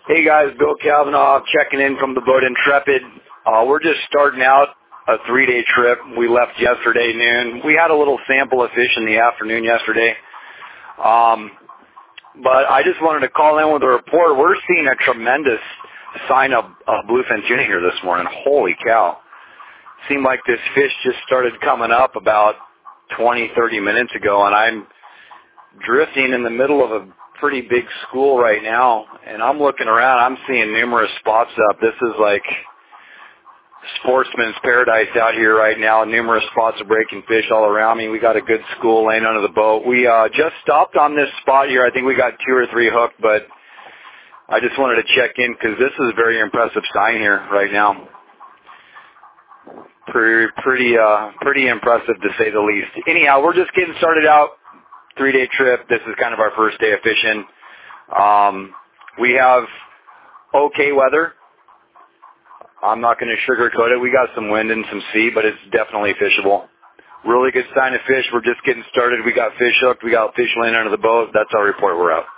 Hey guys, Bill Kavanaugh checking in from the boat Intrepid. We're just starting out a 3-day trip. We left yesterday noon. We had a little sample of fish in the afternoon yesterday. But I just wanted to call in with a report. We're seeing a tremendous sign of bluefin tuna here this morning. Holy cow. Seemed like this fish just started coming up about 20, 30 minutes ago, and I'm drifting in the middle of a pretty big school right now, and I'm looking around. I'm seeing numerous spots up. This is like sportsman's paradise out here right now. Numerous spots of breaking fish all around me. We got a good school laying under the boat. We just stopped on this spot here. I think we got 2 or 3 hooked, but I just wanted to check in because this is a very impressive sign here right now. Pretty impressive to say the least. Anyhow, we're just getting started out. 3-day trip. This is kind of our first day of fishing. We have okay weather. I'm not going to sugarcoat it. We got some wind and some sea, but it's definitely fishable. Really good sign of fish. We're just getting started. We got fish hooked. We got fish laying under the boat. That's our report. We're out.